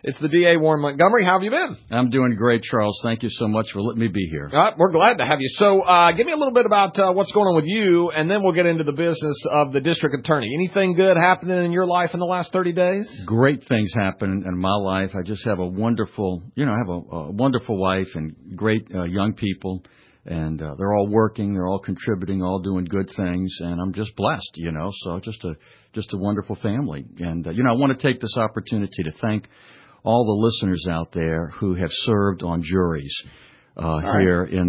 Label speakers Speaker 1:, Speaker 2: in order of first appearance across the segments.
Speaker 1: It's the DA, Warren Montgomery. How have you been?
Speaker 2: I'm doing great, Charles. Thank you so much for letting me be here.
Speaker 1: We're glad to have you. So give me a little bit about what's going on with you, and then we'll get into the business of the district attorney. Anything good happening in your life in the last 30 days?
Speaker 2: Great things happen in my life. I just have a wonderful, I have a wonderful wife and great young people. And they're all working, they're all contributing, all doing good things, and I'm just blessed, so just a wonderful family. And, I want to take this opportunity to thank all the listeners out there who have served on juries here in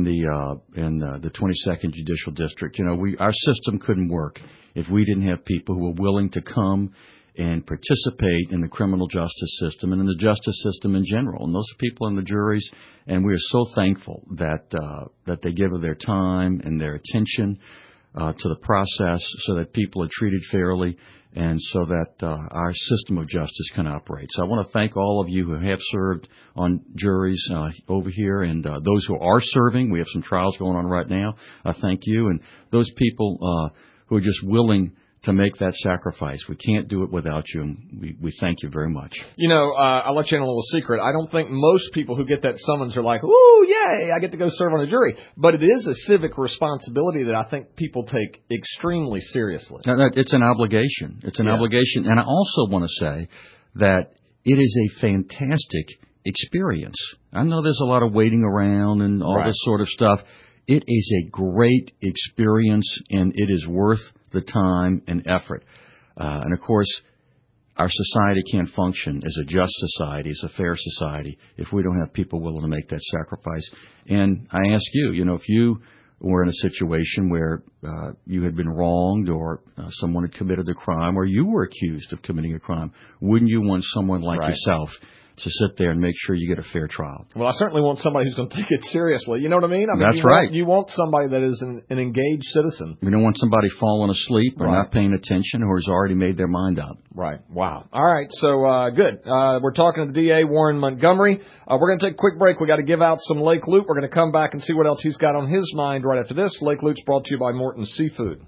Speaker 2: the 22nd Judicial District. Our system couldn't work if we didn't have people who were willing to come and participate in the criminal justice system and in the justice system in general. And those people in the juries, and we are so thankful that they give of their time and their attention to the process so that people are treated fairly and so that our system of justice can operate. So I want to thank all of you who have served on juries over here and those who are serving. We have some trials going on right now. I thank you. And those people who are just willing to make that sacrifice. We can't do it without you, and we thank you very much.
Speaker 1: I'll let you in a little secret. I don't think most people who get that summons are like, ooh, yay, I get to go serve on a jury. But it is a civic responsibility that I think people take extremely seriously.
Speaker 2: It's an obligation. It's an obligation. And I also want to say that it is a fantastic experience. I know there's a lot of waiting around and all this sort of stuff. It is a great experience, and it is worth the time and effort. And, of course, our society can't function as a just society, as a fair society, if we don't have people willing to make that sacrifice. And I ask you, if you were in a situation where you had been wronged or someone had committed a crime or you were accused of committing a crime, wouldn't you want someone like yourself to sit there and make sure you get a fair trial?
Speaker 1: Well, I certainly want somebody who's going to take it seriously. You know what I mean?
Speaker 2: That's right.
Speaker 1: You want somebody that is an engaged citizen.
Speaker 2: You don't want somebody falling asleep or not paying attention or has already made their mind up.
Speaker 1: Right. Wow. All right. So, good. We're talking to the DA, Warren Montgomery. We're going to take a quick break. We got to give out some Lake Loot. We're going to come back and see what else he's got on his mind right after this. Lake Loot's brought to you by Morton Seafood.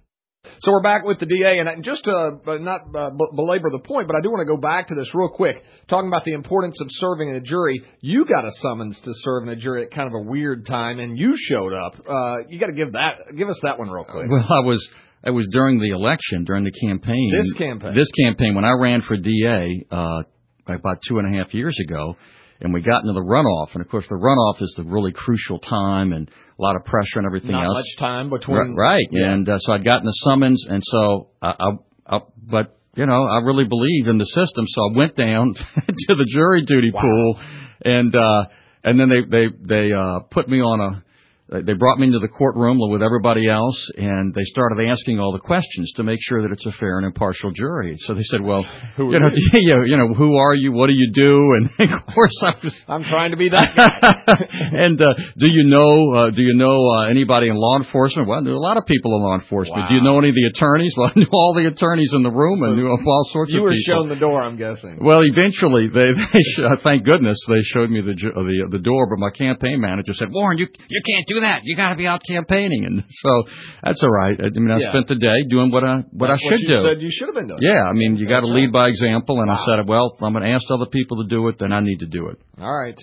Speaker 1: So we're back with the DA, and just to not belabor the point, but I do want to go back to this real quick, talking about the importance of serving in a jury. You got a summons to serve in a jury at kind of a weird time, and you showed up. You got to give us that one real quick.
Speaker 2: Well, it was during the election, during the campaign. This campaign, when I ran for DA about 2.5 years ago. And we got into the runoff. And, of course, the runoff is the really crucial time and a lot of pressure and everything else.
Speaker 1: Not much time between.
Speaker 2: Right. Yeah. And so I'd gotten the summons. And so, I really believe in the system. So I went down to the jury duty pool. And then they put me on they brought me into the courtroom with everybody else, and they started asking all the questions to make sure that it's a fair and impartial jury. So they said, "Well, who are you? What do you do?" And of course,
Speaker 1: I'm trying to be that guy.
Speaker 2: And do you know anybody in law enforcement? Well, I knew a lot of people in law enforcement.
Speaker 1: Wow.
Speaker 2: Do you know any of the attorneys? Well, I knew all the attorneys in the room and knew all sorts of people.
Speaker 1: You were shown the door, I'm guessing.
Speaker 2: Well, eventually, thank goodness, they showed me the door. But my campaign manager said, "Warren, you can't do that. You got to be out campaigning." And so that's all right. I spent the day doing what I should do.
Speaker 1: You said you should have been doing.
Speaker 2: Yeah, you got to lead by example. And I said, well, if I'm going to ask other people to do it, then I need to do it.
Speaker 1: All right.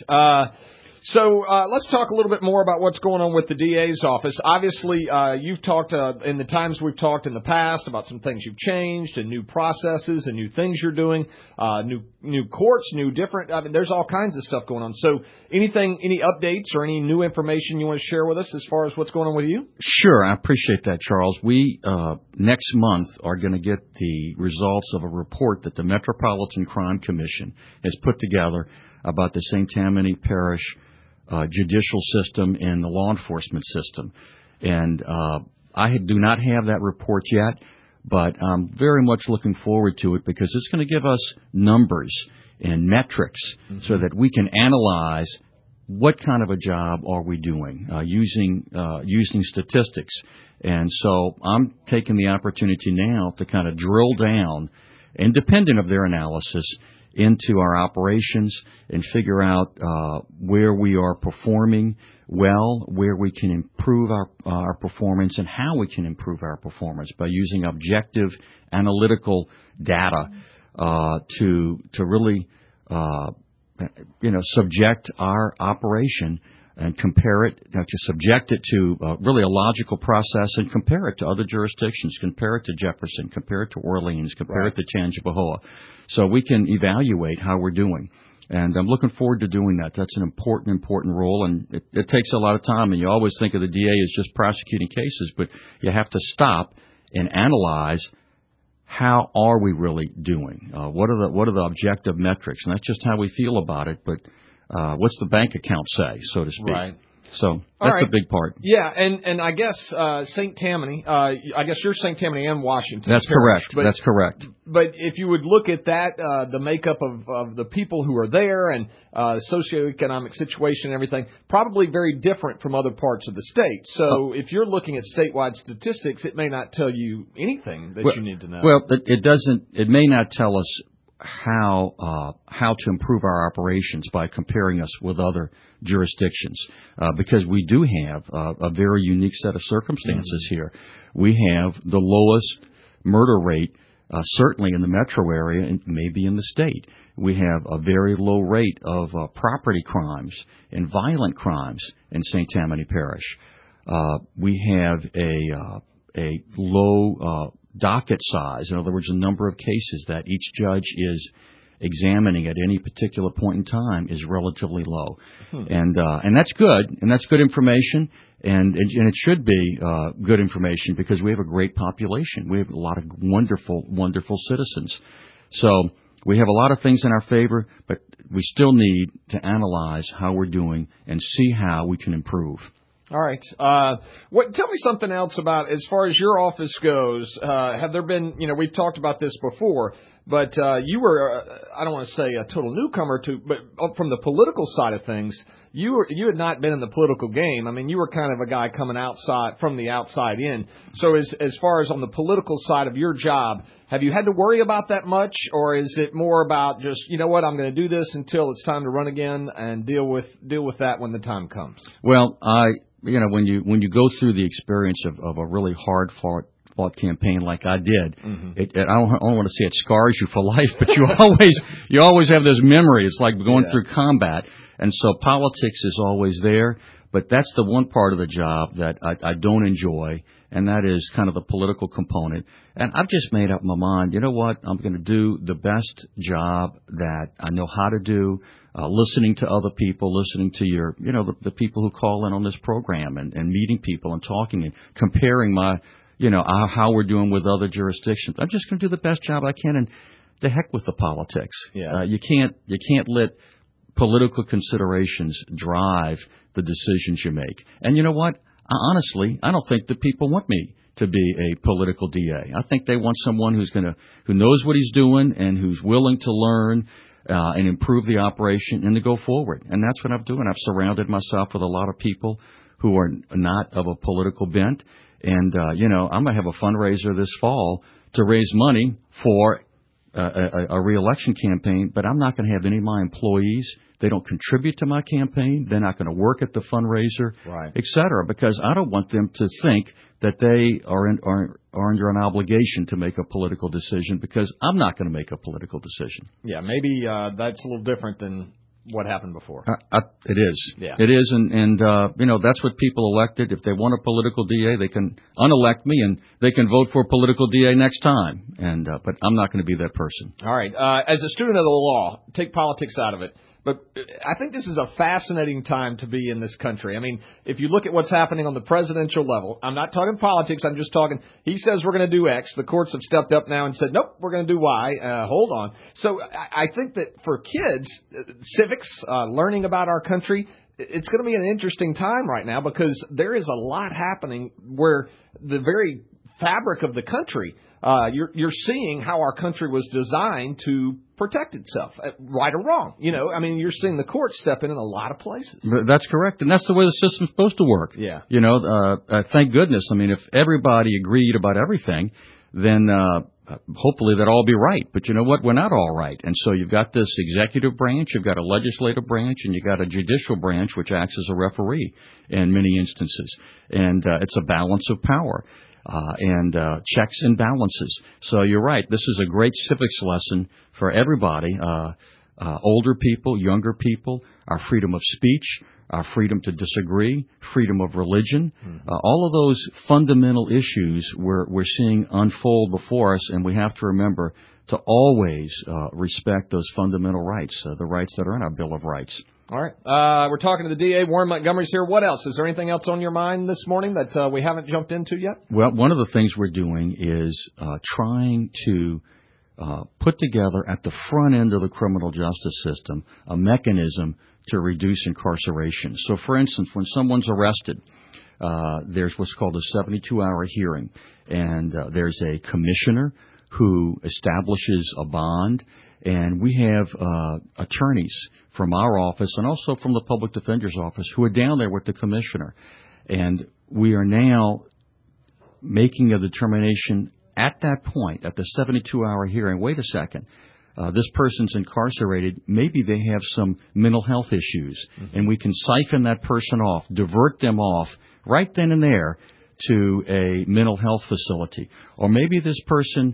Speaker 1: So let's talk a little bit more about what's going on with the DA's office. Obviously, you've talked in the times we've talked in the past about some things you've changed and new processes and new things you're doing, new courts, new different. There's all kinds of stuff going on. So any updates or any new information you want to share with us as far as what's going on with you?
Speaker 2: Sure, I appreciate that, Charles. We next month are going to get the results of a report that the Metropolitan Crime Commission has put together about the St. Tammany Parish judicial system and the law enforcement system. And I do not have that report yet, but I'm very much looking forward to it because it's going to give us numbers and metrics so that we can analyze what kind of a job are we doing using statistics. And so I'm taking the opportunity now to kind of drill down, independent of their analysis, into our operations and figure out where we are performing well, where we can improve our performance, and how we can improve our performance by using objective analytical data to really subject our operation and compare it, to subject it to really a logical process and compare it to other jurisdictions, compare it to Jefferson, compare it to Orleans, compare it to Tangipahoa, so we can evaluate how we're doing. And I'm looking forward to doing that. That's an important role, and it takes a lot of time. And you always think of the DA as just prosecuting cases, but you have to stop and analyze how are we really doing. What are the objective metrics? And that's just how we feel about it. But what's the bank account say, so to speak?
Speaker 1: Right.
Speaker 2: So that's a big part.
Speaker 1: Yeah, and I guess St. Tammany, I guess you're St. Tammany and Washington.
Speaker 2: That's correct. That's correct.
Speaker 1: But if you would look at that, the makeup of the people who are there and socioeconomic situation and everything, probably very different from other parts of the state. So if you're looking at statewide statistics, it may not tell you anything that you need to know.
Speaker 2: Well, it doesn't. It may not tell us how to improve our operations by comparing us with other jurisdictions, because we do have a very unique set of circumstances here. We have the lowest murder rate, certainly in the metro area and maybe in the state. We have a very low rate of property crimes and violent crimes in St. Tammany Parish. We have a low docket size. In other words, the number of cases that each judge is examining at any particular point in time is relatively low. And that's good, and that's good information, and it should be good information because we have a great population. We have a lot of wonderful citizens. So we have a lot of things in our favor, but we still need to analyze how we're doing and see how we can improve.
Speaker 1: All right. Tell me something else about, as far as your office goes, have there been, we've talked about this before, but you were, I don't want to say a total newcomer but from the political side of things, you had not been in the political game. I mean, you were kind of a guy coming from the outside in. So as far as on the political side of your job, have you had to worry about that much, or is it more about just, I'm going to do this until it's time to run again and deal with that when the time comes?
Speaker 2: Well, when you go through the experience of a really hard fought campaign like I did, I don't want to say it scars you for life, but you always have this memory. It's like going through combat, and so politics is always there. But that's the one part of the job that I don't enjoy, and that is kind of the political component. And I've just made up my mind. You know what? I'm going to do the best job that I know how to do. Listening to other people, listening to the people who call in on this program, and meeting people and talking and comparing how we're doing with other jurisdictions. I'm just going to do the best job I can, and the heck with the politics.
Speaker 1: Yeah.
Speaker 2: You can't let political considerations drive the decisions you make. And you know what? Honestly, I don't think the people want me to be a political DA. I think they want someone who knows what he's doing and who's willing to learn and improve the operation and to go forward. And that's what I'm doing. I've surrounded myself with a lot of people who are not of a political bent. And, I'm going to have a fundraiser this fall to raise money for a reelection campaign, but I'm not going to have any of my employees. They don't contribute to my campaign. They're not going to work at the fundraiser, et cetera, because I don't want them to think that they are under an obligation to make a political decision, because I'm not going to make a political decision.
Speaker 1: Yeah, maybe that's a little different than what happened before.
Speaker 2: It is.
Speaker 1: Yeah.
Speaker 2: It is, and that's what people elected. If they want a political DA, they can unelect me, and they can vote for a political DA next time. And but I'm not going to be that person.
Speaker 1: All right. As a student of the law, take politics out of it. But I think this is a fascinating time to be in this country. I mean, if you look at what's happening on the presidential level, I'm not talking politics. I'm just talking, he says we're going to do X. The courts have stepped up now and said, nope, we're going to do Y. Hold on. So I think that for kids, civics, learning about our country, it's going to be an interesting time right now, because there is a lot happening where the very fabric of the country, you're seeing how our country was designed to protect itself, right or wrong. You're seeing the courts step in a lot of places.
Speaker 2: That's correct, and that's the way the system's supposed to work.
Speaker 1: Yeah.
Speaker 2: Thank goodness. I mean, if everybody agreed about everything, then hopefully that'd all be right. But you know what? We're not all right. And so you've got this executive branch, you've got a legislative branch, and you've got a judicial branch, which acts as a referee in many instances. And it's a balance of power. And checks and balances. So you're right. This is a great civics lesson for everybody. older people, younger people, our freedom of speech, our freedom to disagree, freedom of religion. All of those fundamental issues we're seeing unfold before us, and we have to remember to always respect those fundamental rights, the rights that are in our Bill of Rights.
Speaker 1: All right. We're talking to the DA. Warren Montgomery's here. What else? Is there anything else on your mind this morning that we haven't jumped into yet?
Speaker 2: Well, one of the things we're doing is trying to put together at the front end of the criminal justice system a mechanism to reduce incarceration. So, for instance, when someone's arrested, there's what's called a 72-hour hearing, and there's a commissioner who establishes a bond, and we have attorneys from our office and also from the public defender's office who are down there with the commissioner. And we are now making a determination at that point, at the 72-hour hearing, wait a second, this person's incarcerated, maybe they have some mental health issues, and we can siphon that person off, divert them off right then and there to a mental health facility. Or maybe this person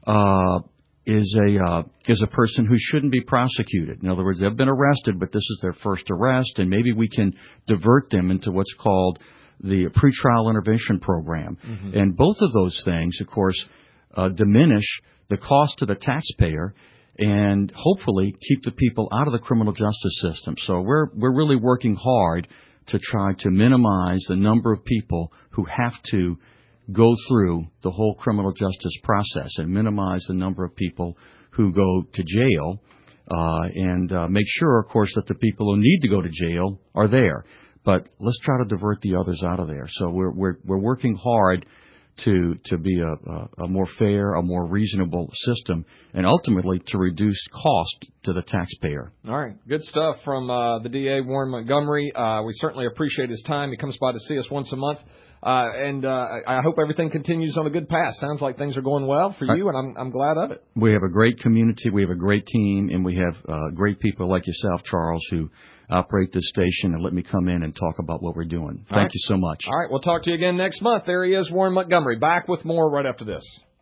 Speaker 2: is a person who shouldn't be prosecuted. In other words, they've been arrested, but this is their first arrest, and maybe we can divert them into what's called the pretrial intervention program. And both of those things, of course, diminish the cost to the taxpayer and hopefully keep the people out of the criminal justice system. So we're really working hard to try to minimize the number of people who have to go through the whole criminal justice process and minimize the number of people who go to jail and make sure, of course, that the people who need to go to jail are there. But let's try to divert the others out of there. So we're working hard to be a more fair, a more reasonable system, and ultimately to reduce cost to the taxpayer.
Speaker 1: All right. Good stuff from the DA, Warren Montgomery. We certainly appreciate his time. He comes by to see us once a month. And I hope everything continues on a good path. Sounds like things are going well for you, and I'm glad of it.
Speaker 2: We have a great community. We have a great team, and we have great people like yourself, Charles, who operate this station and let me come in and talk about what we're doing. Thank you so much.
Speaker 1: All right. We'll talk to you again next month. There he is, Warren Montgomery, back with more right after this.